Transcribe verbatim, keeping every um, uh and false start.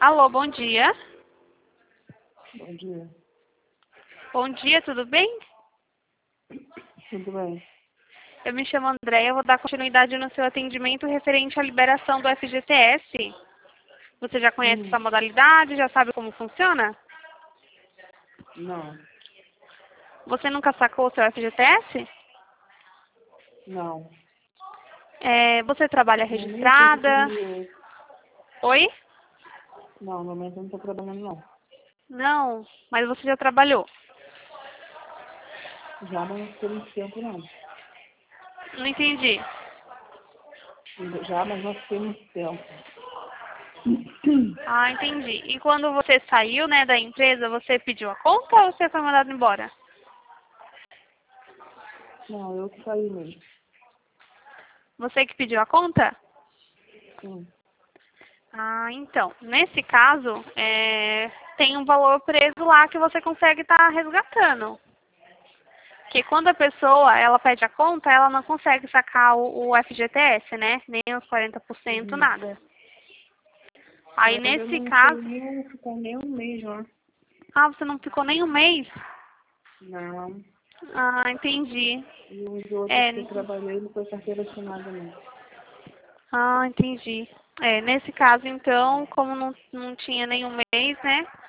Alô, bom dia. Bom dia. Bom dia, tudo bem? Tudo bem? Eu me chamo Andréia, eu vou dar continuidade no seu atendimento referente à liberação do F G T S. Você já conhece Hum, essa modalidade? Já sabe como funciona? não, Você nunca sacou o seu F G T S? não. É, você trabalha Não, nem sei o que registrada? seria. Oi? Não, no momento eu não estou trabalhando, não. Não, mas você já trabalhou. Já não tem muito tempo, não. Não entendi. Já, mas não tem muito tempo. Ah, entendi. E quando você saiu, né, da empresa, você pediu a conta ou você foi mandado embora? Não, eu que saí mesmo. Você que pediu a conta? Sim. Ah, então, nesse caso, é, tem um valor preso lá que você consegue estar resgatando. Porque quando a pessoa, ela pede a conta, ela não consegue sacar o, o F G T S, né? Nem os quarenta por cento, Uhum. nada. Aí, Mas eu nesse não caso... cheguei nem a ficar nem um mês lá. Ah, você não ficou nem um mês? Não. Ah, entendi. E os outros É, que eu trabalhei não foi carteira assinada, não. ah, entendi. É, nesse caso, então, como não, não tinha nenhum mês, né?